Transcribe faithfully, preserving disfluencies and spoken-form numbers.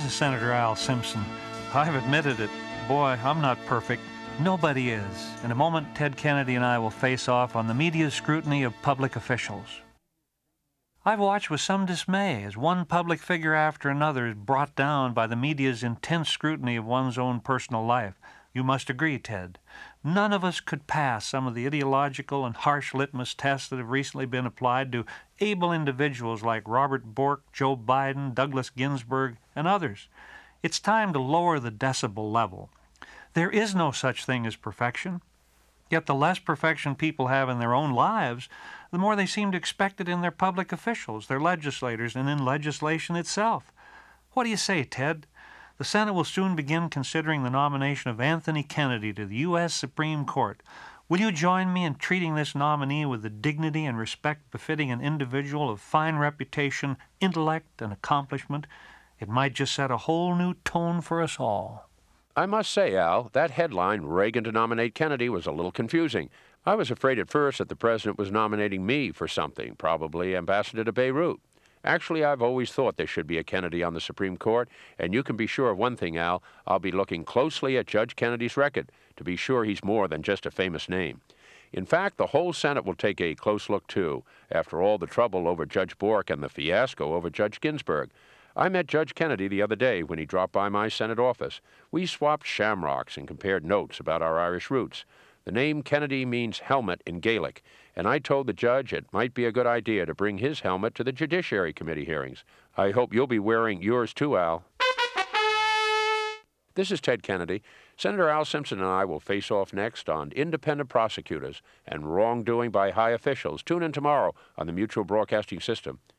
is Senator Al Simpson. I've admitted it. Boy, I'm not perfect. Nobody is. In a moment, Ted Kennedy and I will face off on the media's scrutiny of public officials. I've watched with some dismay as one public figure after another is brought down by the media's intense scrutiny of one's own personal life. You must agree, Ted. None of us could pass some of the ideological and harsh litmus tests that have recently been applied to able individuals like Robert Bork, Joe Biden, Douglas Ginsburg, and others. It's time to lower the decibel level. There is no such thing as perfection. Yet the less perfection people have in their own lives, the more they seem to expect it in their public officials, their legislators, and in legislation itself. What do you say, Ted? The Senate will soon begin considering the nomination of Anthony Kennedy to the U S Supreme Court. Will you join me in treating this nominee with the dignity and respect befitting an individual of fine reputation, intellect, and accomplishment? It might just set a whole new tone for us all. I must say, Al, that headline, Reagan to nominate Kennedy, was a little confusing. I was afraid at first that the president was nominating me for something, probably ambassador to Beirut. Actually, I've always thought there should be a Kennedy on the Supreme Court, and you can be sure of one thing, Al, I'll be looking closely at Judge Kennedy's record to be sure he's more than just a famous name. In fact, the whole Senate will take a close look, too, after all the trouble over Judge Bork and the fiasco over Judge Ginsburg. I met Judge Kennedy the other day when he dropped by my Senate office. We swapped shamrocks and compared notes about our Irish roots. The name Kennedy means helmet in Gaelic, and I told the judge it might be a good idea to bring his helmet to the Judiciary Committee hearings. I hope you'll be wearing yours too, Al. This is Ted Kennedy. Senator Al Simpson and I will face off next on independent prosecutors and wrongdoing by high officials. Tune in tomorrow on the Mutual Broadcasting System.